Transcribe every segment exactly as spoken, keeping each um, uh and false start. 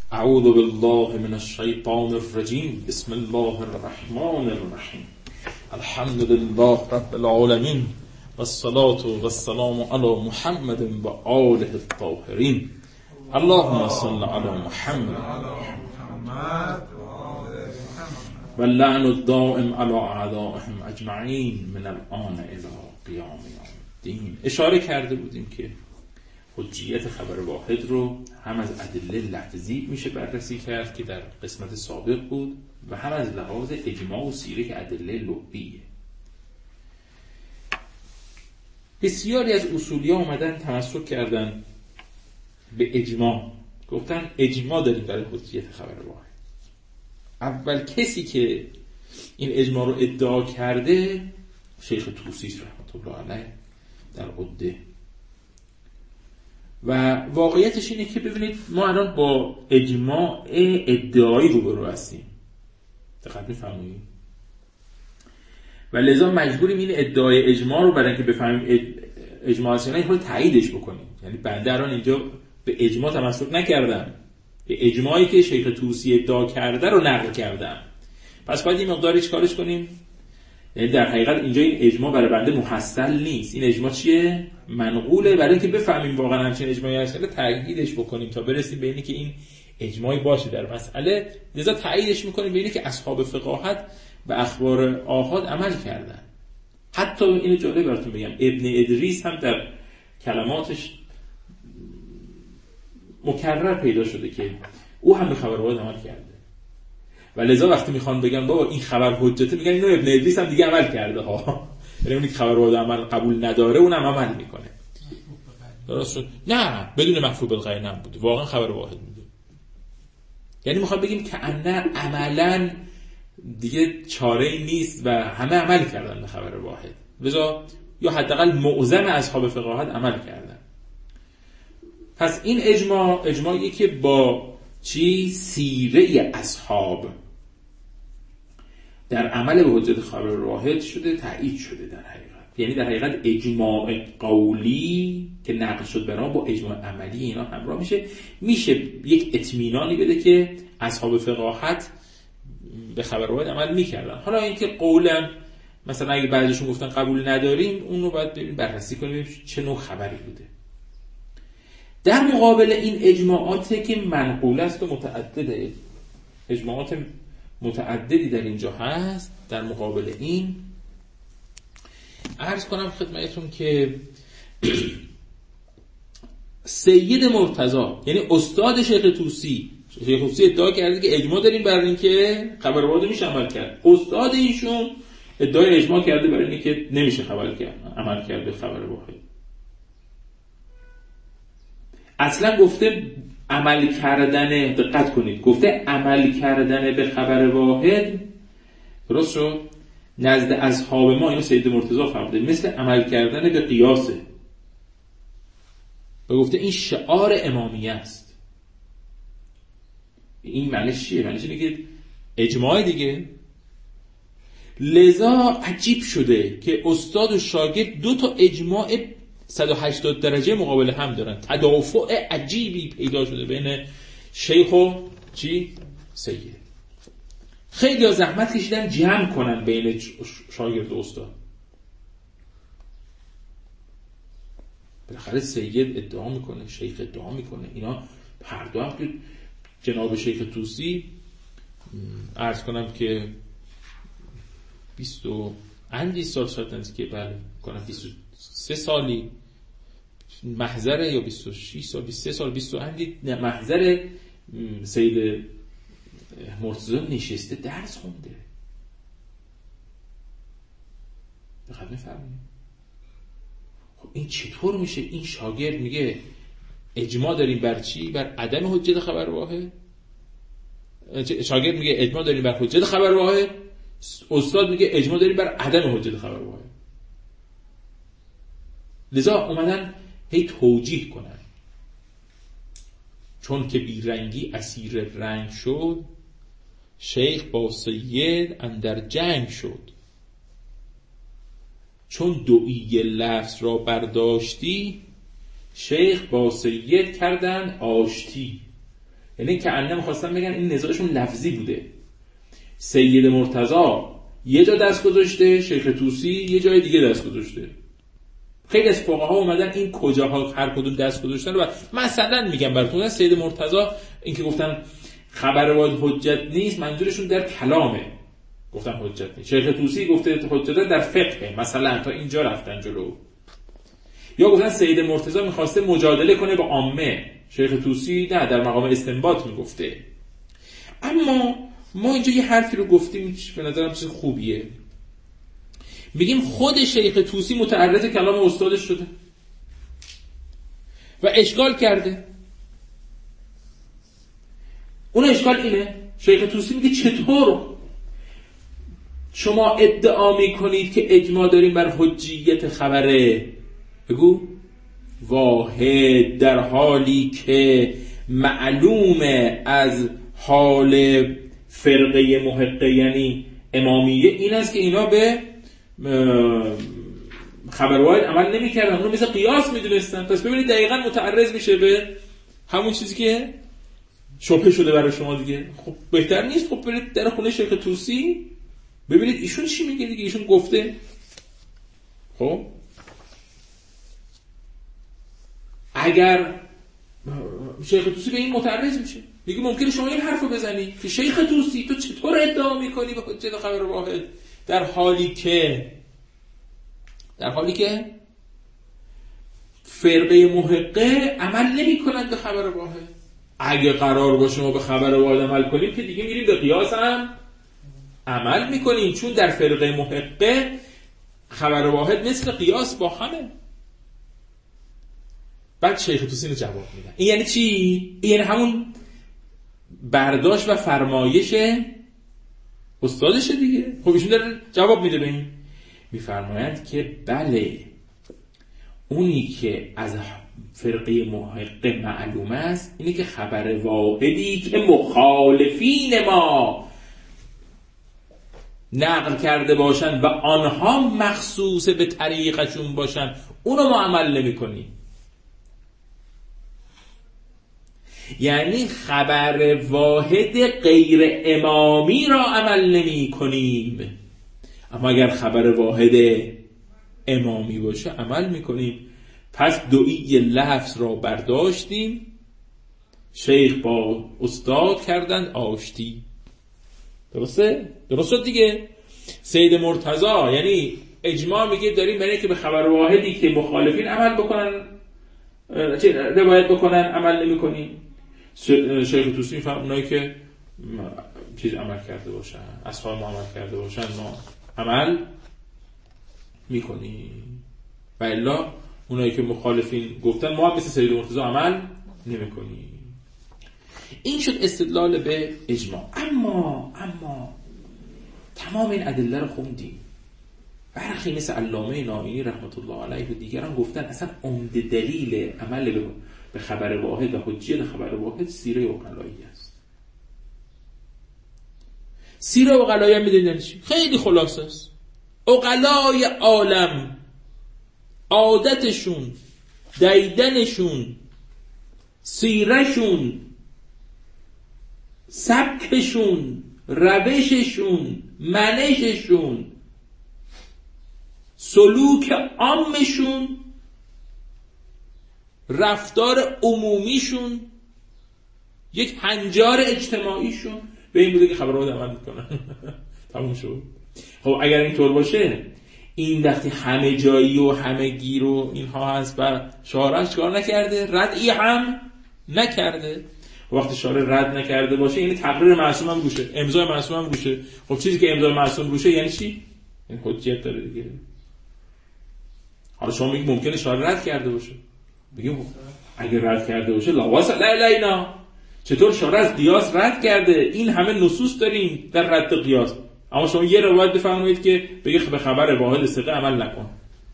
اعوذ بالله من الشیطان الرجیم. بسم الله الرحمن الرحیم. الحمد لله رب العالمین و الصلاة و السلام علی محمد و آله الطاهرین. اللهم صل علی محمد و اللعن الدائم علی اعدائهم اجمعین من الآن الی قیام یوم الدین. اشاره کرده بودیم که حجیت خبر واحد رو هم از ادله لحظی میشه بررسی کرد که در قسمت سابق بود و هم از لحاظ اجماع و سیره که ادله لغویه. بسیاری از اصولی ها اومدن تمسک کردن به اجماع، گفتن اجماع داریم برای حجیت خبر واحد. اول کسی که این اجماع رو ادعا کرده شیخ طوسی رحمت الله علیه در عده. و واقعیتش اینه که ببینید ما الان با اجماع ادعایی روبرو هستیم، دقت می‌فرمایید، و لذا مجبوریم این ادعای اجماع رو برای اینکه بفهمیم اجماع هست یا نه اینو تاییدش بکنیم. یعنی بنده الان اینجا به اجماع تمسک نکردم، به اجماعی که شیخ طوسی ادعا کرده رو نقل کردم، پس باید این مقداری چیکارش کنیم؟ یعنی در حقیقت اینجا این اجماع برای بنده محصل نیست، این اجماع چیه؟ منقوله، برای اینکه بفهمیم واقعا همچین اجماعی هست تاییدش بکنیم تا برسیم به اینی که این اجماعی باشه در مسئله. لذا تاییدش میکنیم به اینی که اصحاب فقاهت و اخبار آحاد عمل کردن. حتی اینو جالب براتون بگم، ابن ادریس هم در کلماتش مکرر پیدا شده که او هم به خبر واحد عمل کرده و لذا وقتی میخوان بگن بابا این خبر حجته میگن اینو ابن ادریس هم دیگه عمل کرده ها، یعنی اونی که خبر واحد عمل قبول نداره اونم عمل میکنه. درست شد؟ نه، بدون مفهوم بالغیب نبود، واقعا خبر واحد میگه. یعنی میخوام بگیم که ان عملا دیگه چاره‌ای نیست و همه عمل کردن به خبر واحد، لذا یا حداقل معظم اصحاب فقاهت عمل کردن. پس این اجماع اجماعی که با چی؟ سیره اصحاب در عمل به حجت خبر واحد شده، تایید شده در حقیقت. یعنی در حقیقت اجماع قولی که نقل شد برام با اجماع عملی اینا همراه میشه، میشه یک اطمینانی بده که اصحاب فقاهت به خبر واحد عمل میکردن. حالا اینکه قولا مثلا اگه بعضیشون گفتن قبول نداریم، اون رو باید ببین بررسی کنیم چه نوع خبری بوده. در مقابل این اجماعاتی که منقول است و متعدده، اجماعات متعددی در اینجا هست، در مقابل این عرض کنم خدمتتون که سید مرتضی یعنی استاد شیخ طوسی، شیخ طوسی ادعا کرده که اجماع داریم برای اینکه خبر واحد میشه عمل کرد، استاد ایشون ادعای اجماع کرده برای اینکه نمیشه خبر کرد عمل کرد به خبر واحد. اصلا گفته عمل کردن، دقت کنید، گفته عمل کردن به خبر واحد، درست شد؟ نزد اصحاب ما، اینو سید مرتضی فرموده، مثل عمل کردن به قیاسه و گفته این شعار امامیه است. این معنیش چیه؟ معنیش اینه که اجماع دیگه. لذا عجیب شده که استاد و شاگرد دو تا اجماع صد و هشتاد درجه مقابل هم دارن، تدافع عجیبی پیدا شده بین شیخ و چی؟ سید. خیلی ها زحمت کشیدن جمع کنن بین شاگرد و استاد. بالاخره سید ادعا میکنه، شیخ ادعا میکنه، اینا هر دو هم که جناب شیخ طوسی عرض کنم که بیست و اندی سال شدند که بله کنم بیست و سه سالی محضر یا بیست و شش سال بیست و سه سال بیست و اندی محضر سید مرتضی نشسته درس خونده. بخاطر میفهمید خب این چطور میشه؟ این شاگرد میگه اجماع داریم بر چی؟ بر عدم حجت خبر واحد. شاگرد میگه اجماع داریم بر حجت خبر واحد، استاد میگه اجماع داریم بر عدم حجت خبر واحد. لذا اومدن هی توجیه کنن، چون که بیرنگی اسیر رنگ شد، شیخ با سید اندر جنگ شد. چون دویی لفظ را برداشتی، شیخ با سید کردن آشتی. یعنی که انه می‌خواستن بگن این نزاعشون لفظی بوده. سید مرتضی یه جا دست گذاشته، شیخ طوسی یه جای دیگه دست گذاشته. خیلی از فقها اومدن این کجاها هر کدوم دست گذاشتن و مثلا میگم براتون سید مرتضی این که گفتن خبر واحد حجت نیست، منظورشون در کلامه، گفتن حجت نیست. شیخ طوسی گفته حجت در فقه، مثلا تا اینجا رفتن جلو. یا گفتن سید مرتضی میخواسته مجادله کنه با عامه، شیخ طوسی نه، در مقام استنباط میگفته. اما ما اینجا یه حرفی رو گفتیم به نظرم چیز خوبیه، میگیم خود شیخ طوسی متعرض کلام استادش شده و اشکال کرده. اون اشکال اینه، شیخ طوسی میگه چطور شما ادعا میکنید که اجماع داریم بر حجیت خبره؟ بگو واحد، در حالی که معلومه از حال فرقه محقه یعنی امامیه این است که اینا به خبر واحد عمل نمی کردن، اونو مثل قیاس می دونستن. پس ببینید دقیقا متعرض میشه به همون چیزی که شبهه شده برای شما دیگه. خب بهتر نیست خب برید در خونه شیخ طوسی ببینید ایشون چی میگه دیگه، ایشون گفته. خب اگر شیخ طوسی به این متعرض میشه، میگه ممکنه شما این حرفو بزنی که شیخ طوسی تو چطور ادعا میکنی به حجت خبر واحد در حالی که در حالی که فرقه محقه عمل نمی کنند به خبر واحد. اگه قرار باشه ما به خبر واحد عمل کنیم که دیگه میریم به قیاس هم عمل میکنیم، چون در فرقه محقه خبر واحد مثل قیاس با همه. بعد شیخ طوسی رو جواب میدن. این یعنی چی؟ این یعنی همون برداشت و فرمایش استادشه دیگه. خب ایشون داره جواب میده به این، میفرمایند که بله اونی که از فرقه محقه معلوم است اینه که خبر واحدی که مخالفین ما نقل کرده باشن و آنها مخصوص به طریقشون باشن اونو ما عمل نمی کنیم. یعنی خبر واحد غیر امامی را عمل نمی کنیم، اما اگر خبر واحد امامی باشه عمل می کنیم. پس دویی لفظ را برداشتیم، شیخ با استاد کردند آشتی. درسته؟ درسته دیگه. سید مرتضی یعنی اجماع میگه داریم برای که به خبر واحدی که مخالفین عمل بکنن روایت بکنن عمل نمی کنیم. شیخ طوسی میفهم اونایی که چیز عمل کرده باشن، اصحاب ما عمل کرده باشن ما عمل میکنیم، و الا اونایی که مخالفین گفتن ما هم مثل سید مرتضی عمل نمی کنیم. این شد استدلال به اجماع. اما اما تمام این ادله رو خوندیم، برخی مثل علامه نائینی رحمت الله علیه و دیگران گفتن اصلا عمده دلیل عمل به خبر واحد و حجیت خبر واحد سیره عقلایی است. سیره عقلایی هم میدونید چی؟ خیلی خلاصه است. عقلای عالم عادتشون، دیدنشون، سیرشون، سبکشون، روششون، منششون، سلوک عامشون، رفتار عمومیشون، یک هنجار اجتماعیشون به این بوده که خبر واحد عمل میکنن. تموم شد. خب اگر اینطور باشه این وقتی همه جایی و همه گیر و اینها هست و شارع چیکار نکرده؟ ردی هم نکرده. وقتی شارع رد نکرده باشه یعنی تقریر معصوم هم روشه، امضای معصوم هم روشه. خب چیزی که امضای معصوم روشه یعنی چی؟ این حجیت داره دیگه. حالا شما میگید ممکنه شارع رد کرده باشه، بگیم اگه رد کرده باشه لاواس لا الینا، چطور شارع از قیاس رد کرده؟ این همه نصوص داریم در رد قیاس، اما شما یه روایت بفرمایید که بگه به خبر واحد ثقه عمل نکن.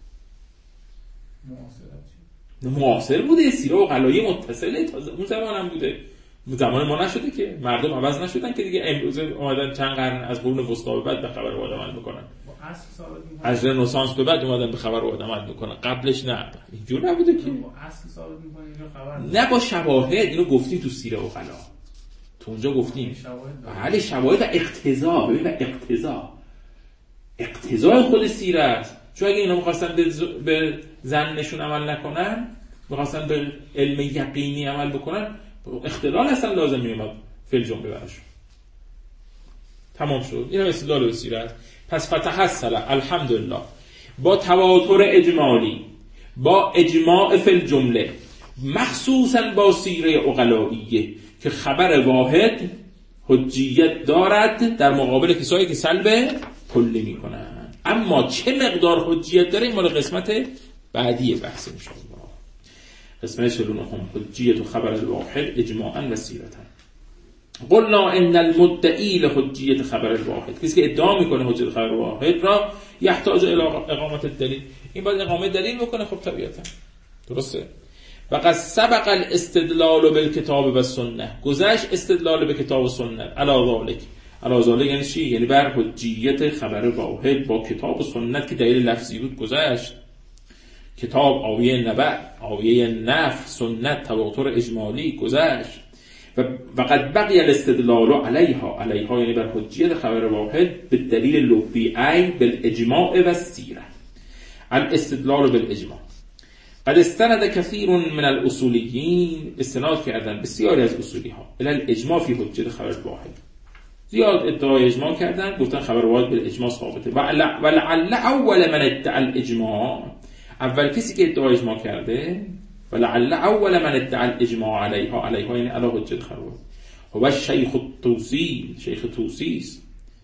معاصر بوده، سیره و غلایه متصله، تازه اون زمان هم بوده، زمان ما نشده که مردم عوض نشدن که دیگه امروز اومدن چند قرن از قرون وسطا به بعد به خبر واحد عمل میکنن، از رنسانس به بعد اومدن به خبر واحد عمل میکنن، قبلش نه اینجور نبوده که. اصل ثابت میکنه اینو خبر نه با شواهد، اینو گفتیم تو سیره و غلا. تو اونجا گفتیم بله شواهد و اقتضا. ببین اقتضا اقتضای خود سیرت، چون اگه اینا می‌خواستن به ظنشون عمل نکنن، می‌خواستن به علم یقینی عمل بکنن، اختلال اصلا لازم میومد فی الجمله براشون. تمام شد. اینا استدلال به سیرت. پس فتحصل الحمدلله با تواتر اجمالی، با اجماع فی الجمله، مخصوصا با سیره عقلائیه که خبر واحد حجیت دارد در مقابل کسایی که سلب کلی میکنن. اما چه مقدار حجیت داره این مال قسمت بعدی بحث ان شاء الله. قسمت چهل و نه حجیت و خبر الواحد اجماعا و سیرتا. قلنا ان المدعی لحجیت خبر الواحد، کسی که ادعا میکنه حجیت خبر الواحد را یحتاج الی اقامت الدلیل، این باید اقامت دلیل بکنه. خب طبیعتا درسته. وقد سبق الاستدلال بالکتاب و سنت، گذشت استدلال به کتاب و سنت. علی ذالک، علی ذالک یعنی چی؟ یعنی بر حجیت خبر واحد با کتاب و سنت که دلیل لفظی بود گذشت. کتاب آیه نبع، آیه نفی، سنت تواتر اجمالی گذشت. و وقد بقی الاستدلال علیها، علیها یعنی بر حجیت خبر واحد به دلیل لغوی ای بالاجماع و السیره. الاستدلال بالاجماع قد استند کثیر من الاصولیین، استناد کردن بسیاری از اصولی ها الی الاجماع فی حجیت خبر واحد، زیاد ادعای اجماع کردن، گفتن خبر واحد بالاجماع ثابته. و لعل اول من ادعا الاجماع، اول کسی که ادعای اجماع کرده، و لعل اول من ادعا الاجماع علیها، علیها یعنی علی حجیت خبر واحد، هو الشیخ الطوسی، شیخ طوسی است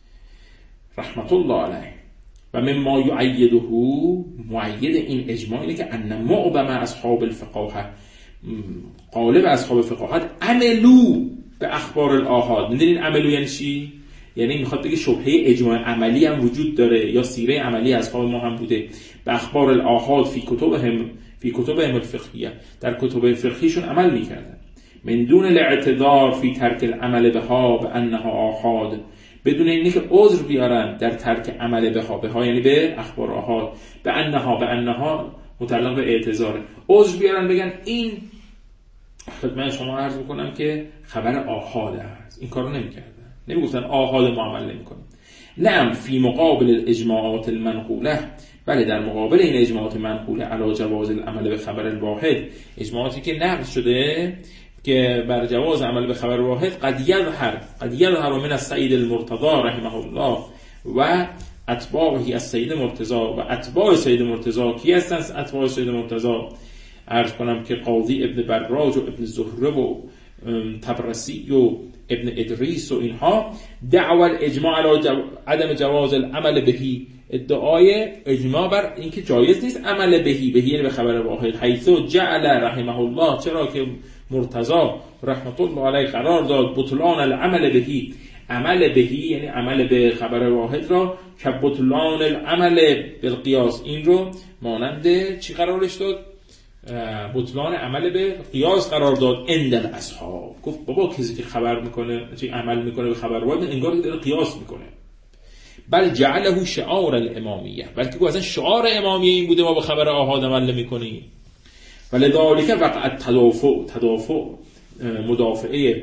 رحمت الله علیه. و مما یعیده، معید این اجماع اینه که ان معظم اصحاب الفقاهه، غالب اصحاب فقاهت عملو به اخبار الاحاد. میدونین عملو یعنی چی؟ یعنی میخواد بگه شبهه اجماع عملی هم وجود داره یا سیره عملی اصحاب ما هم بوده. به اخبار الاحاد فی کتبهم، فی کتبهم الفقهیه، در کتب فقهیشون عمل میکردن. من دون الاعتذار فی ترک العمل بها بانها آحاد، بدون اینکه که عذر بیارن در ترک عمل بها، بها یعنی به اخبار آحاد، به انها، به انها متعلق به اعتذاره، عذر بیارن بگن این خدمت شما عرض میکنم که خبر آحاد است. این کارو نمیکردن، نمیگفتن آحاد ما عمل نمیکنیم. نعم فی مقابل الاجماعات المنقوله، بله در مقابل این اجماعات منقوله علی جواز العمل به خبر الواحد، اجماعاتی که نقل شده که بر جواز عمل به خبر واحد، قد یظهر، قد یظهر من السید المرتضی رحمه الله و اتباعه السید مرتضی، و اتباع سید مرتضی کی هستند؟ اتباع سید مرتضی عرض کنم که قاضی ابن براج و ابن زهره و طبرسی و ابن ادریس و اینها، دعوا الاجماع علی جو... عدم جواز العمل بهی، ادعای اجماع بر اینکه جایز نیست عمل بهی، بهی یعنی به خبر واحد، حیث جعل رحمه الله، چرا که مرتضی رحمت الله علیه قرار داد بطلان العمل بهی، عمل بهی یعنی عمل به خبر واحد را که بطلان العمل بالقیاس، این رو مانند چی قرارش داد؟ بطلان عمل به قیاس قرار داد. عند الاصحاب گفت بابا کسی که خبر میکنه چی عمل میکنه به خبر واحد انگار داره قیاس میکنه. بل جعله شعار الامامیه، بلکه گفت اصلا شعار امامیه این بوده ما به خبر آحاد عمل میکنیم. ولذالک وقع تدافع، تدافع مدافعه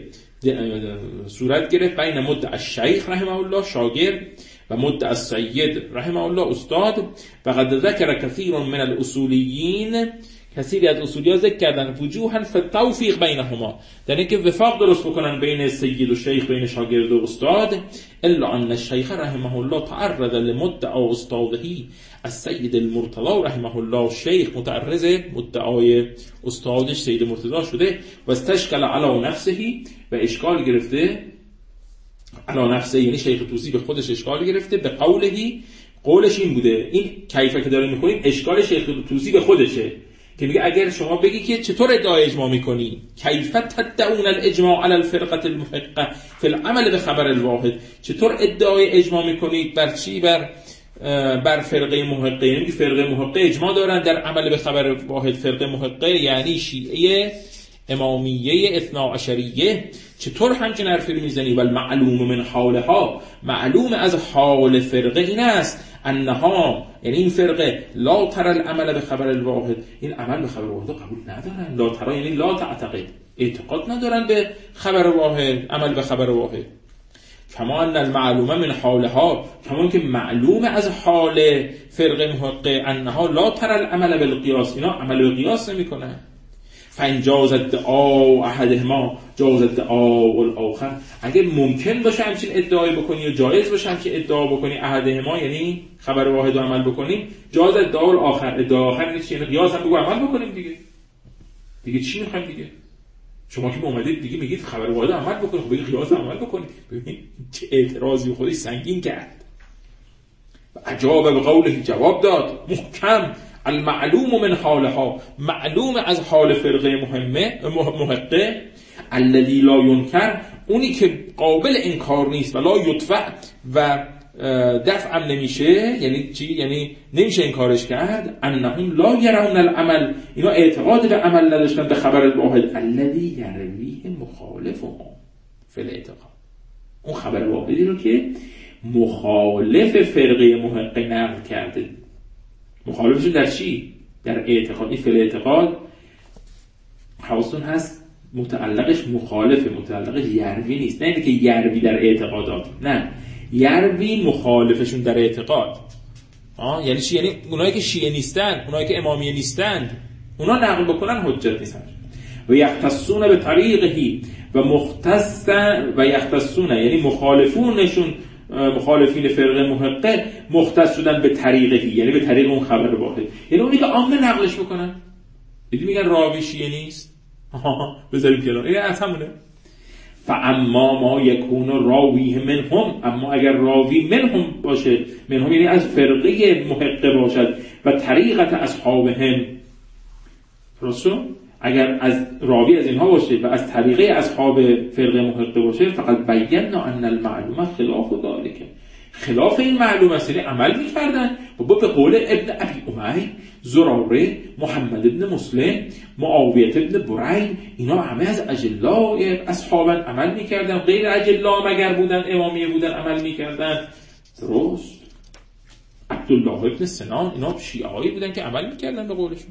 صورت گرفت بین مدعی الشیخ رحمه الله شاگرد و مدعی السید رحمه الله استاد. و قد ذکر کثیر من الاصولیین، کثیری از اصولی‌ها ذکر کردن وجوها فی التوفیق بینهما، در اینکه وفاق درست بکنن بین سید و شیخ، بین شاگرد و استاد. الا ان الشیخ رحمه الله تعرض لمدعا استاده السید المرتضی رحمه الله، شیخ متعرض مدعای استادش سید مرتضی شده و استشکل علی نفسه، و اشکال گرفته علی نفسه یعنی شیخ طوسی به خودش اشکال گرفته، به قولهی، قولش این بوده، این کیفه که داریم می‌خونیم اشکال شیخ طوسی به خودشه که میگه اگر شما بگی که چطور ادعای اجماع میکنی، کیف تدعون الاجماع علی الفرقه المحقه فی العمل به خبر الواحد، چطور ادعای اجماع میکنید بر چی؟ بر بر فرقه محقه. یعنی فرقه محقه اجماع دارن در عمل به خبر واحد. فرقه محقه یعنی شیعه امامیه اثنا عشریه چطور همچین حرفی رو میزنی؟ و المعلوم من حالها، معلوم از حال فرقه این است انها، یعنی این فرقه لا تر العمل به خبر الواحد، این عمل به خبر واحد قبول ندارن. لا ترا یعنی لا تعتقد، اعتقاد ندارن به خبر واحد، عمل به خبر واحد. کما ان المعلومه من حالها، کما که معلوم از حال فرقه محقه انها لا تر العمل بالقیاس، اینا عمل به قیاس نمیکنن. فان جاز ادعا احدهما جاز ادعا الاخر، اگه ممکن باشه همچین ادعای بکنی و جایز باشه همچین ادعا بکنی احدهما، یعنی خبر واحد و عمل بکنیم، جاز ادعا الاخر، ادعا آخر یعنی چی؟ یعنی قیاس هم بگو عمل بکنیم دیگه. دیگه چی میخوایم دیگه؟ شما که اومدید دیگه میگید خبر واحد عمل بکنید، خب بگید قیاس عمل بکنید. ببین چه اعتراضی خودش سنگین کرد. عجاب به قوله، جواب داد محکم، المعلوم من حالها، معلوم از حال فرقه مهمه محقه، الذی لا ینکر، اونی که قابل انکار نیست، و لا یدفع، و دفع هم نمیشه، یعنی چی؟ یعنی نمیشه انکارش کرد. انهم لا یرون العمل، اینا اعتقاد به عمل نداشتن به خبر الواحد الذی یرویه مخالفهم فی الاعتقاد، اون خبر واحدی رو که مخالف فرقه محقه نقل کرده. مخالفشون در چی؟ در اعتقاد. این فی الاعتقاد حواستون هست متعلقش مخالفه، متعلقش یروی نیست. نه اینه که یروی در اعتقادات، نه، یروی مخالفشون در اعتقاد. آه یعنی چی؟ یعنی اونایی که شیعه نیستن، اونایی که امامیه نیستن، اونا نقل بکنن حجت نیستن. و یختصون به طریقهی، و مختصن و یختصون یعنی مخالفونشون، مخالفین فرقه محقه مختص شدن به طریقهی، یعنی به طریق اون خبر واحد، یعنی اونی که عامه نقلش بکنن. دیدی میگن راوی شیعه نیست، آها بذاریم کنار، این از همونه. فاما ما یکون راویه منهم، اما اگر راوی منهم باشه، منهم یعنی از فرقه محقه باشد، و طریقت اصحابهم، درست؟ اگر از راوی از اینها باشه و از طریقه اصحاب فرقه محقه باشه، فقط بینا ان المعلومه خلاف ذلك، خلاف این معلومه است، یعنی عمل می‌کردن با به قول ابن ابی امی، زراره، محمد ابن مسلم، معاویه ابن برین، اینا همه از اجلاء اصحاب عمل می‌کردن، غیر اجلاء مگر بودن امامیه بودن عمل می‌کردن. درست؟ عبدالله ابن سنان، اینا شیعه‌ای بودن که عمل می‌کردن به قولشون.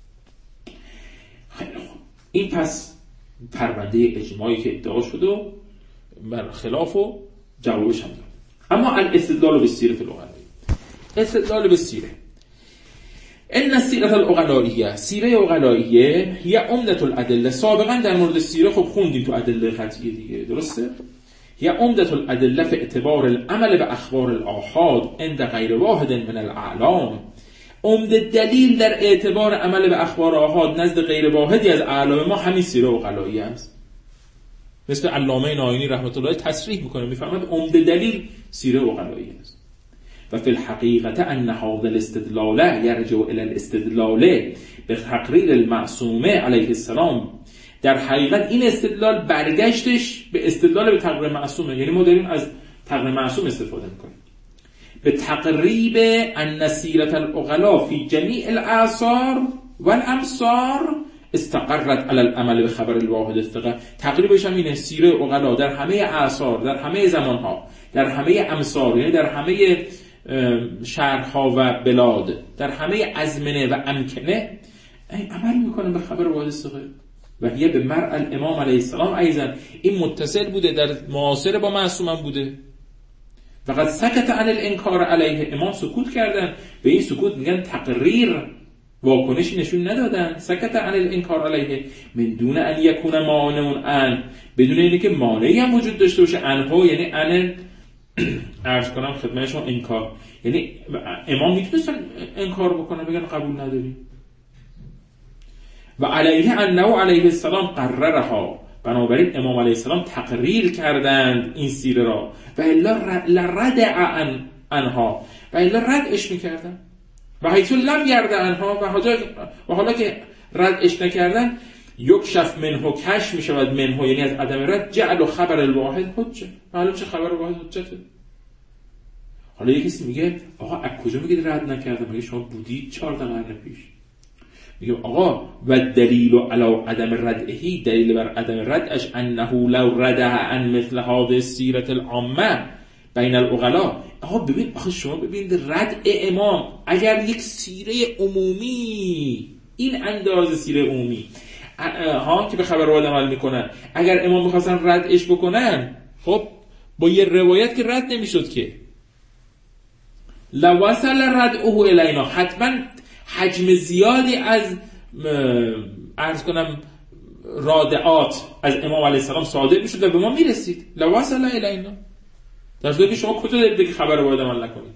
خیلی خوب، این پس پرونده اجماعی که ادعا شد و بر خلاف و جوابش هم داد. اما الاستدلال بالسیره العقلاء، استدلال بالسیره، ان السیره العقلائیه، سیره عقلائیه هی عمدة الادله. سابقا در مورد سیره خب خوندیم تو ادله قطعی دیگه، درسته؟ هی عمدة الادله فی اعتبار العمل به اخبار الآحاد عند غیر واحد من الاعلام، عمده دلیل در اعتبار عمل به اخبار آحاد نزد غیر واحدی از اعلام ما همین سیره عقلائیه است. مثل علامه ناینی رحمت الله تصریح میکنه، میفهمد عمده دلیل سیره عقلائیه است. و فی الحقیقت ان هذا الاستدلال یرجع الی الاستدلال به تقریر المعصومه علیه السلام، در حقیقت این استدلال برگشتش به استدلال به تقریر معصومه، یعنی ما داریم از تقریر معصوم استفاده میکنیم، به تقریب ان سیرة العقلاء فی جمیع الاعصار والامصار استقرت علی العمل به خبر الواحد الثقه. تقریبش هم اینه، سیره عقلا در همه اعصار، در همه زمانها، در همه امصار، یعنی در همه شهرها و بلاد، در همه ازمنه و امکنه عمل میکنه به خبر واحد الثقه. و هی به مرء الامام علیه السلام ایضا، این متصل بوده، در معاصر با معصوم بوده. فقط سکت عن الانکار علیه، امام سکوت کردن، به این سکوت میگن تقریر، واکنشی نشون ندادن. سکت عن الانکار علیه من دون ان یکون مانع ان، بدون اینه که مانعی هم وجود داشته باشه. انها یعنی ان عرض کنم خدمت شما انکار، یعنی امام میتونستن انکار بکنن بگن قبول نداریم. و علیه انه علیه السلام قررها، بنابراین امام علیه السلام تقریر کردند این سیره را. و الا لردع عن انها، و الا ردش میکردن. و حیث لم یرد انها، و حالا که ردش نکردن، یکشف منه، کش میشود منه، یعنی از عدم رد، جعل خبر الواحد حجه. معلوم چه خبر واحد حجته. حالا یکی میگه آقا از کجا میگید رد نکردم؟ میگه شما بودید چهار قرن پیش، میگه آقا و دلیل علی عدم ردعه، دلیل بر عدم ردش انه لو رده عن مثل هذه السیرة العامه بین العقلاء. آقا ببین، آخه شما ببینید رد امام اگر یک سیره عمومی، این اندازه سیره عمومی ها که به خبر روایت عمل میکنن، اگر امام میخواستن ردش بکنن، خب با یه روایت که رد نمیشد که. لوصل ردعه الینا، حتما حجم زیادی از عرض کنم رادعات از امام علیه السلام صادر میشد و به ما میرسید. لوصل الینا، در صورتی که شما کجا دارید بگید خبر روایت عمل نکنید؟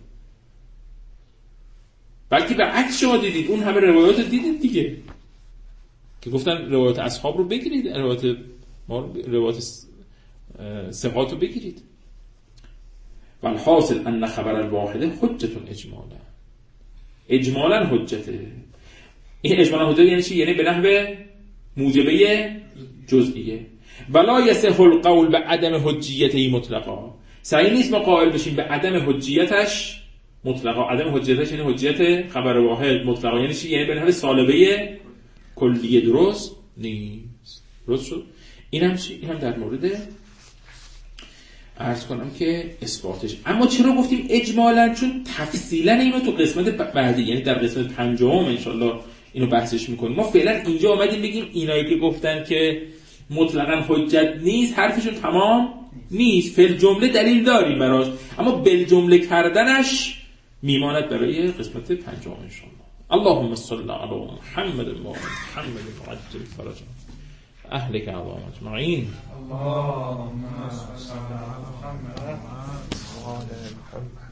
بلکه به عکس شما دیدید، اون همه روایات دیدید دیگه که گفتن روایت اصحاب رو بگیرید، روایت ما روایت ثقات رو بگیرید. والحاصل ان خبر الواحده حجتون اجمالا، اجمالا حجته. این اجمالا حجت یعنی چی؟ یعنی به نحو موجبه جزئیه. ولا یصح القول به عدم حجیته مطلقا، صحیح نیست ما قائل بشیم به عدم حجیتش مطلقا. عدم حجیتش یعنی حجیت خبر واحد مطلقا یعنی چی؟ یعنی به نحو سالبه کلیه. درست نیست. درست شد؟ این هم چی؟ این هم در مورد عرض کنم که اثباتش. اما چرا گفتیم اجمالا؟ چون تفصیلا اینو تو قسمت بعدی، یعنی در قسمت پنجم انشالله اینو بحثش میکنیم. ما فعلا اینجا آمدیم بگیم اینایی که گفتن که مطلقا حجت نیست حرفشون تمام نیست، فل جمله دلیل داریم براش، اما بل جمله کردنش میماند برای قسمت پنجم انشالله. اللهم صل علی محمد و محمد عجل فرجهم اهلك اعظام اجمعین. اللهم صل علی محمد و آل محمد.